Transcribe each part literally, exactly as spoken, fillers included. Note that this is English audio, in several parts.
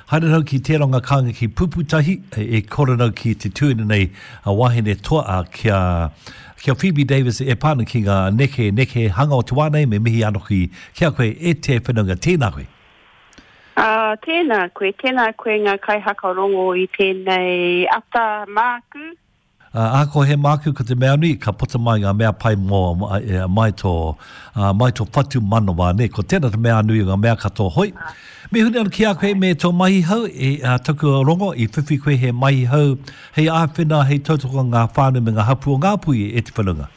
Haere ki te ronga kanga ki puputahi, e korano ki te tūina nei a wahine toa kia, kia Phoebe Davis e pāna ki ngā neke, neke hanga o te wānei me mihi ano ki kia koe e te whenunga tēnā koe. Uh, tēnā koe, tēnā koe ngā kaihakarongo i tēnei ata māku. Uh, ako he māku ko te mea ni, ka puta mai ngā mea pai mō uh, mai tō uh, mai tō whatu manawa ne, ko tēnā te mea nui ngā mea katoa hoi. Uh. Me huni ana ki a koe me tō mahi hau, e uh, taku rongo, i whiwhi koe he mahi hau, hei āwhina, hei tautoko ngā whānu me ngā hapu o ngā pui e te whanunga.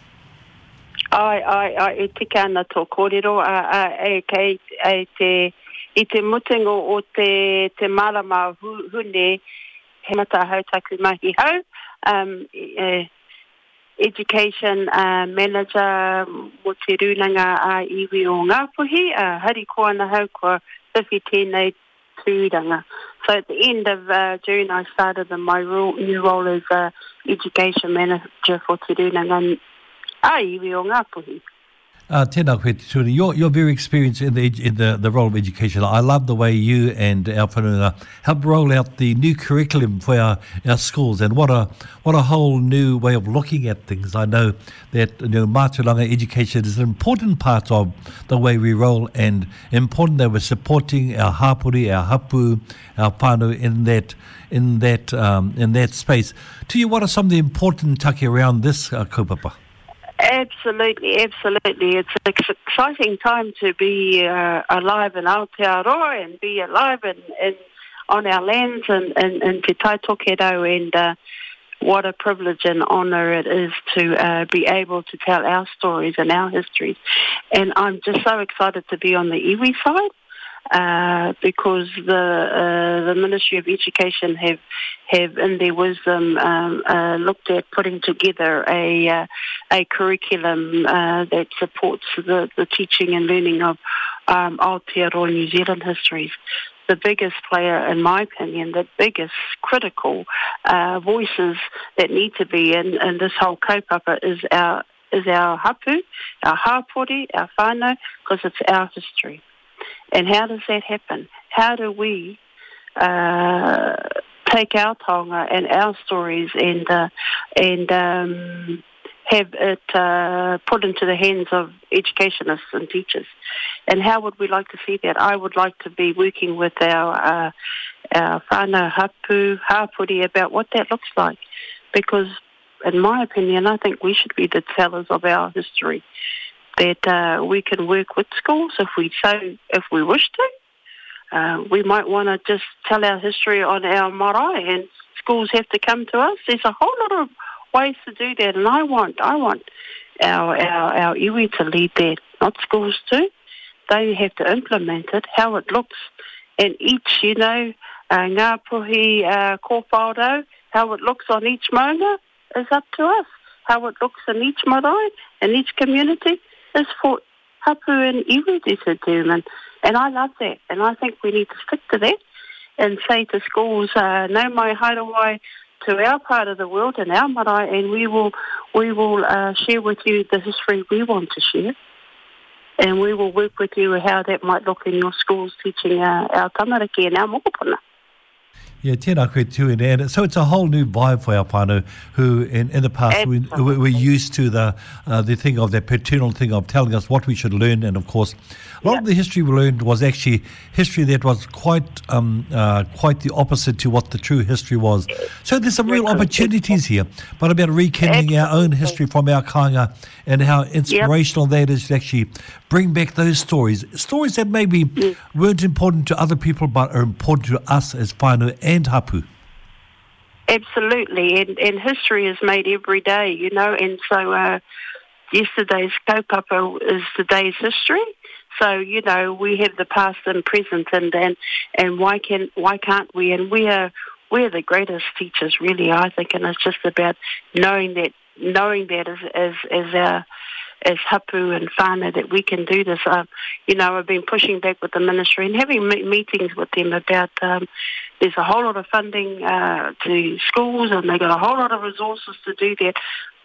Ai, ai, ai, e tika ana tō kōrero, uh, uh, e, kei, e te, i te mutingo o te, te marama hu, hune, he mata hau taku mahi hau, um, uh, education uh, manager mo te runanga a iwi o Ngāpuhi, uh, hari ko ana hau kua whiwhi tēnei tūranga. So at the end of uh, June, I started in my role, new role as uh, education manager for te runanga a iwi o Ngāpuhi. Uh, tēnā koe te tūri. You're, you're very experienced in the in the, the role of education. I love the way you and our whanunga help roll out the new curriculum for our, our schools, and what a what a whole new way of looking at things. I know that you know, mātauranga education is an important part of the way we roll, and important that we're supporting our hapori, our hapu, our whānau in that in that um, in that space. To you, what are some of the important taki around this uh, kaupapa? Absolutely, absolutely. It's an exciting time to be uh, alive in Aotearoa and be alive in, in, on our lands and, and, and Te Tai Tokerau, and uh, what a privilege and honour it is to uh, be able to tell our stories and our histories. And I'm just so excited to be on the iwi side. Uh, because the uh, the Ministry of Education have have in their wisdom um, uh, looked at putting together a uh, a curriculum uh, that supports the, the teaching and learning of um, Aotearoa New Zealand histories. The biggest player, in my opinion, the biggest critical uh, voices that need to be in, in this whole kaupapa is our is our hapu, our hapori, our whānau, because it's our history. And how does that happen? How do we uh, take our taonga and our stories and uh, and um, have it uh, put into the hands of educationists and teachers? And how would we like to see that? I would like to be working with our uh, our whānau hapu, hapori about what that looks like, because in my opinion, I think we should be the tellers of our history. That uh, we can work with schools if we so if we wish to. Uh, we might want to just tell our history on our marae, and schools have to come to us. There's a whole lot of ways to do that, and I want I want our our, our iwi to lead that, not schools too. They have to implement it, how it looks, and each, you know, uh, Ngāpuhi uh, kōwhāora, how it looks on each maunga is up to us. How it looks in each marae and each community is for hapu and iwi to determine. And I love that. And I think we need to stick to that and say to schools, uh, no mai haerawai to our part of the world and our marae, and we will we will uh, share with you the history we want to share. And we will work with you how that might look in your schools teaching uh, our tamariki and our mokopuna. Yeah, tēnā koe tū, and so it's a whole new vibe for our whānau who in, in the past we, we, we're used to the uh, the thing of that paternal thing of telling us what we should learn, and of course a lot yep. of the history we learned was actually history that was quite um, uh, quite the opposite to what the true history was. So there's some real opportunities here, but about rekindling our own history from our kāinga and how inspirational yep. that is to actually bring back those stories, stories that maybe yes. weren't important to other people but are important to us as whānau and hapu. Absolutely, and, and history is made every day, you know, and so uh, yesterday's kaupapa is today's history. So, you know, we have the past and present, and and, and why can why can't we? And we are we're the greatest teachers, really, I think, and it's just about knowing that knowing that as as as our as hapu and whānau that we can do this. Um, you know, I've been pushing back with the ministry and having me- meetings with them about um, there's a whole lot of funding uh, to schools, and they've got a whole lot of resources to do that.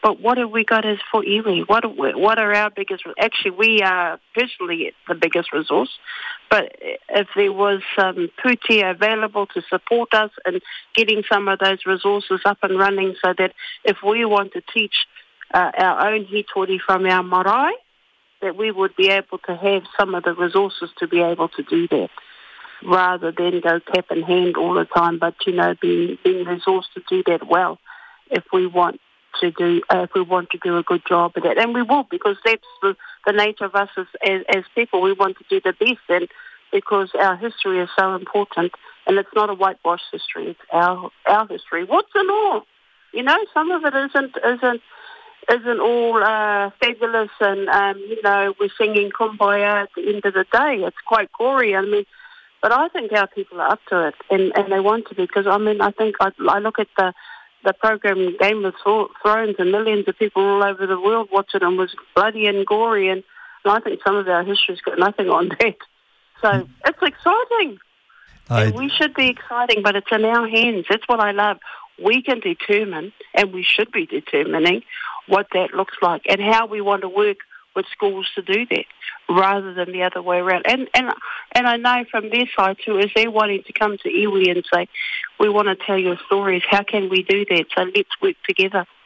But what have we got as for iwi? What are, we, what are our biggest... Actually, we are personally the biggest resource. But if there was some pūtea available to support us in getting some of those resources up and running so that if we want to teach uh, our own hitori from our marae, that we would be able to have some of the resources to be able to do that, rather than go cap in hand all the time, but, you know, being, being resourced to do that well if we want to do uh, if we want to do a good job of that. And we will, because that's the, the nature of us as, as, as people. We want to do the best, and because our history is so important, and it's not a whitewash history, it's our our history. What's in all? You know, some of it isn't isn't isn't all uh, fabulous, and um, you know, we're singing kumbaya at the end of the day. It's quite gory. I mean, but I think our people are up to it, and, and they want to be, because I mean, I think I, I look at the the program Game of Thrones, and millions of people all over the world watch it, and was bloody and gory, and, and I think some of our history's got nothing on that. So mm. it's exciting, I... and we should be exciting, but it's in our hands. That's what I love. We can determine, and we should be determining what that looks like and how we want to work with schools to do that, rather than the other way around. And and and I know from their side too, is they're wanting to come to iwi and say, we want to tell your stories. How can we do that? So let's work together.